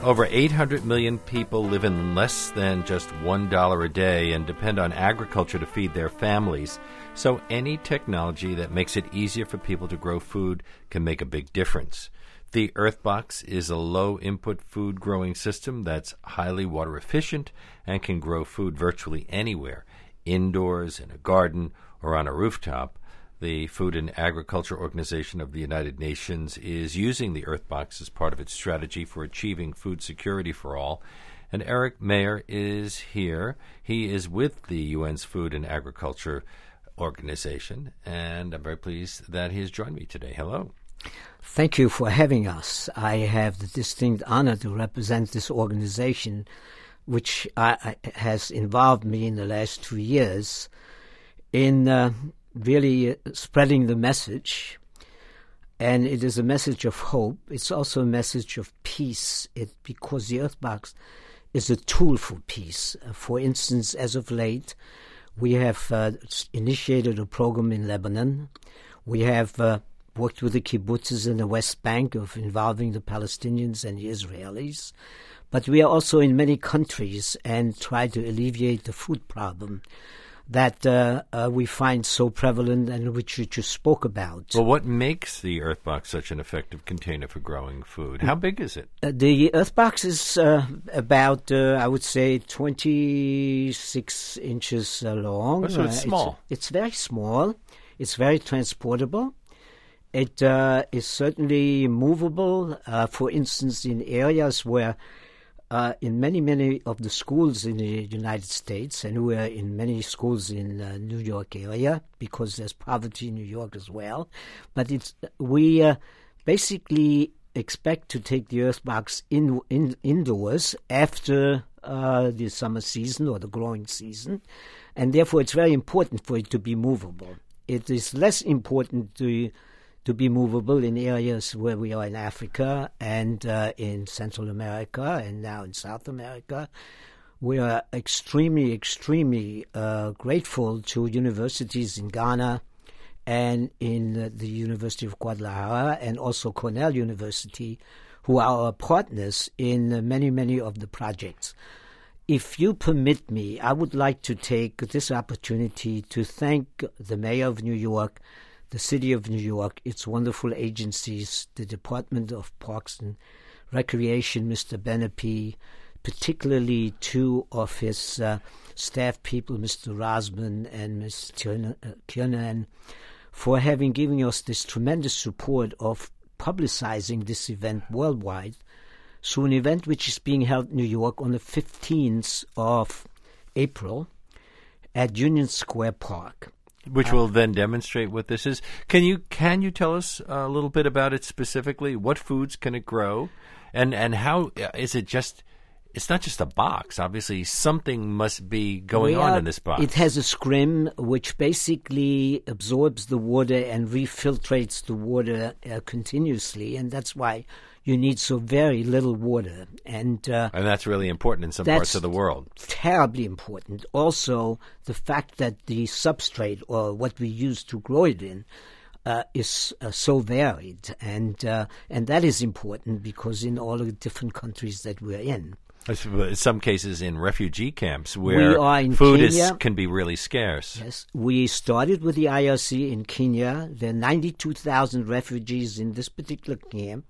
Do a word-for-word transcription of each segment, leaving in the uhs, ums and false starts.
Over eight hundred million people live in less than just one dollar a day and depend on agriculture to feed their families. So any technology that makes it easier for people to grow food can make a big difference. The Earthbox is a low-input food growing system that's highly water efficient and can grow food virtually anywhere, indoors, in a garden, or on a rooftop. The Food and Agriculture Organization of the United Nations is using the Earthbox as part of its strategy for achieving food security for all. And Eric Mayer is here. He is with the U N's Food and Agriculture Organization, and I'm very pleased that he has joined me today. Hello. Thank you for having us. I have the distinct honor to represent this organization, which I, I, has involved me in the last two years in uh, really spreading the message. And it is a message of hope. It's also a message of peace, it, because the Earthbox is a tool for peace. Uh, for instance, as of late, we have uh, initiated a program in Lebanon. We have uh, worked with the kibbutzes in the West Bank of involving the Palestinians and the Israelis. But we are also in many countries and try to alleviate the food problem that uh, uh, we find so prevalent and which you just spoke about. Well, what makes the Earthbox such an effective container for growing food? How big is it? Uh, the Earthbox is uh, about, uh, I would say, twenty-six inches uh, long. Oh, so it's uh, small. It's, it's very small. It's very transportable. It uh, is certainly movable. Uh, for instance, in areas where Uh, in many, many of the schools in the United States, and we are in many schools in the uh, New York area, because there's poverty in New York as well. But it's we uh, basically expect to take the Earthbox in, in, indoors after uh, the summer season or the growing season, and therefore it's very important for it to be movable. It is less important to to be movable in areas where we are in Africa and uh, in Central America and now in South America. We are extremely, extremely uh, grateful to universities in Ghana and in uh, the University of Guadalajara and also Cornell University, who are our partners in uh, many, many of the projects. If you permit me, I would like to take this opportunity to thank the Mayor of New York, the City of New York, its wonderful agencies, the Department of Parks and Recreation, Mister Benepi, particularly two of his uh, staff people, Mister Rosman and Miz Kiernan, for having given us this tremendous support of publicizing this event worldwide through an event which is being held in New York on the fifteenth of April at Union Square Park. Which will then demonstrate what this is. Can you can you tell us a little bit about it specifically? What foods can it grow, and and how is it just? It's not just a box. Obviously, something must be going well, on in this box. It has a scrim which basically absorbs the water and refiltrates the water uh, continuously, and that's why you need so very little water. And uh, and that's really important in some parts of the world. Terribly important. Also, the fact that the substrate, or what we use to grow it in, uh, is uh, so varied. And, uh, and that is important because in all the different countries that we're in. In some cases in refugee camps where we are in food Kenya. is, can be really scarce. Yes, we started with the I R C in Kenya. There are ninety-two thousand refugees in this particular camp.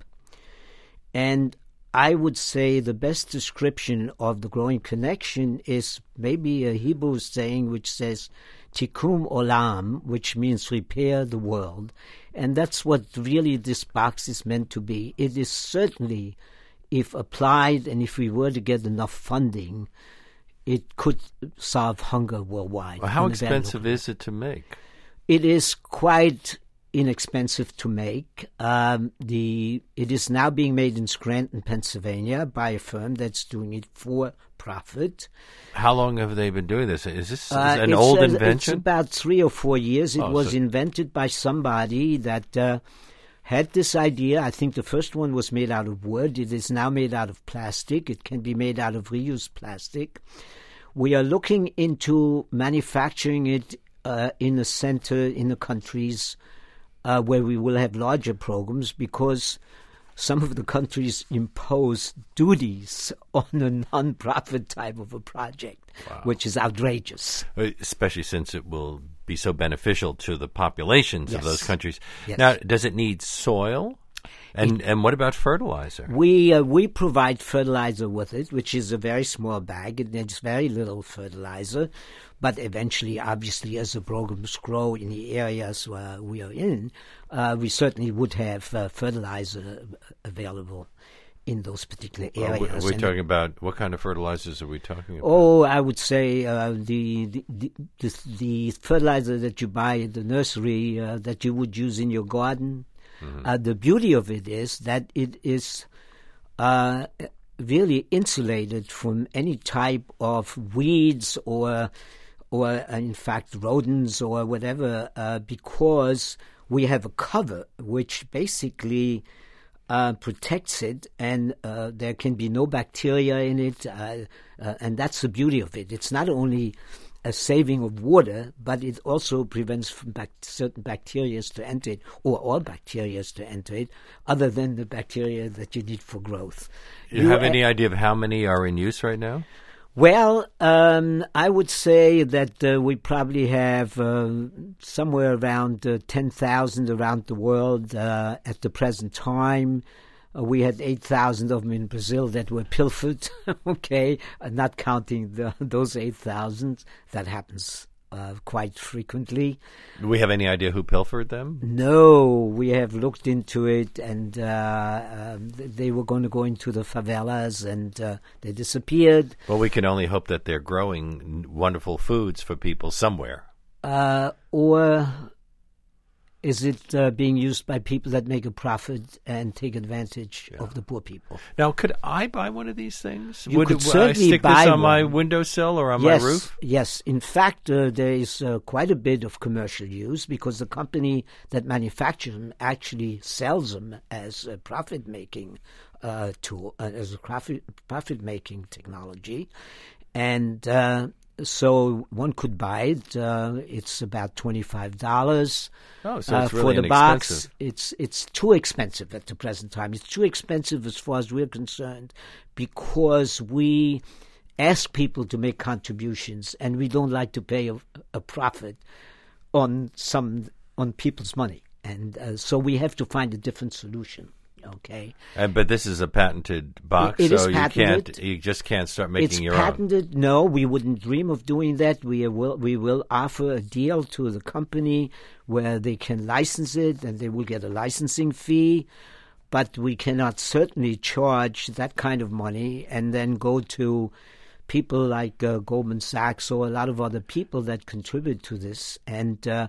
And I would say the best description of the Growing Connection is maybe a Hebrew saying which says Tikkun Olam, which means repair the world. And that's what really this box is meant to be. It is certainly, if applied and if we were to get enough funding, it could solve hunger worldwide. Well, how expensive is it to make? It is quite inexpensive to make. Um, the it is now being made in Scranton, Pennsylvania, by a firm that's doing it for profit. How long have they been doing this? Is this Uh, an it's, old uh, invention? It's about three or four years. It Oh, was so- invented by somebody that uh, had this idea. I think the first one was made out of wood. It is now made out of plastic. It can be made out of reused plastic. We are looking into manufacturing it uh, in the center, in the countries uh, where we will have larger programs, because some of the countries impose duties on a non-profit type of a project, wow. which is outrageous. Especially since it will be so beneficial to the populations yes. of those countries. Yes. Now, does it need soil? And it, and what about fertilizer? We uh, we provide fertilizer with it, which is a very small bag. It needs very little fertilizer. But eventually, obviously, as the programs grow in the areas where we are in, uh, we certainly would have uh, fertilizer available in those particular areas. Well, we're talking about, what kind of fertilizers are we talking about? Oh, I would say uh, the, the, the, the, the fertilizer that you buy at the nursery uh, that you would use in your garden. Mm-hmm. Uh, the beauty of it is that it is uh, really insulated from any type of weeds or or uh, in fact rodents or whatever, uh, because we have a cover which basically uh, protects it, and uh, there can be no bacteria in it, uh, uh, and that's the beauty of it. It's not only a saving of water, but it also prevents from bac- certain bacteria to enter it, or all bacteria to enter it, other than the bacteria that you need for growth. You, you have any a- idea of how many are in use right now? Well, um, I would say that uh, we probably have uh, somewhere around uh, ten thousand around the world uh, at the present time. Uh, we had eight thousand of them in Brazil that were pilfered, okay, uh, not counting the, those eight thousand. That happens uh, quite frequently. Do we have any idea who pilfered them? No, we have looked into it, and uh, um, they were going to go into the favelas, and uh, they disappeared. Well, we can only hope that they're growing wonderful foods for people somewhere. Uh, or is it uh, being used by people that make a profit and take advantage yeah. of the poor people? Now, could I buy one of these things? You would could would certainly I stick buy this on one. my windowsill or on yes, my roof? Yes. In fact, uh, there is uh, quite a bit of commercial use, because the company that manufactures them actually sells them as a profit-making uh, tool, uh, as a profit, profit-making technology. And uh, so one could buy it. Uh, it's about twenty-five dollars. Oh, so it's really uh, for the box. inexpensive. It's it's too expensive at the present time. It's too expensive as far as we're concerned, because we ask people to make contributions, and we don't like to pay a, a profit on some on people's money, and uh, so we have to find a different solution. Okay, uh, but this is a patented box, it, it so is you patented. can't, you just can't start making it's your patented. own. No, we wouldn't dream of doing that. We will, we will offer a deal to the company where they can license it, and they will get a licensing fee. But we cannot certainly charge that kind of money and then go to people like uh, Goldman Sachs or a lot of other people that contribute to this and uh,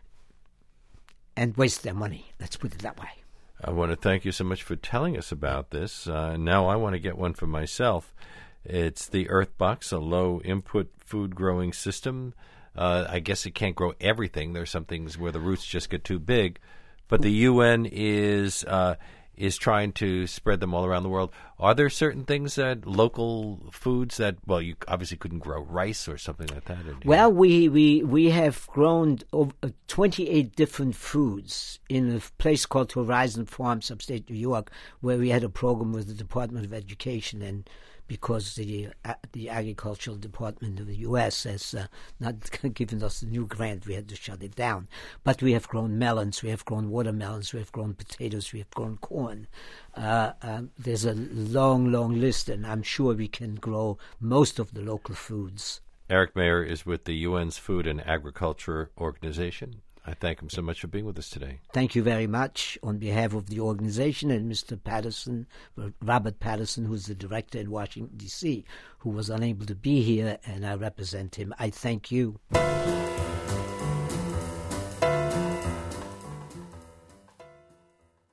and waste their money. Let's put it that way. I want to thank you so much for telling us about this. Uh, now I want to get one for myself. It's the Earthbox, a low-input food-growing system. Uh, I guess it can't grow everything. There's some things where the roots just get too big. But the U N is uh, is trying to spread them all around the world. Are there certain things that local foods that, well, you obviously couldn't grow rice or something like that? Well, we, we, we have grown over twenty-eight different foods in a place called Horizon Farms, upstate New York, where we had a program with the Department of Education, and because the uh, the agricultural department of the U S has uh, not given us the new grant, we had to shut it down. But we have grown melons, we have grown watermelons, we have grown potatoes, we have grown corn. Uh, uh, there's a long, long list, and I'm sure we can grow most of the local foods. Eric Meyer is with the U N's Food and Agriculture Organization. I thank him so much for being with us today. Thank you very much on behalf of the organization and Mister Patterson, Robert Patterson, who's the director in Washington, D C, who was unable to be here, and I represent him. I thank you.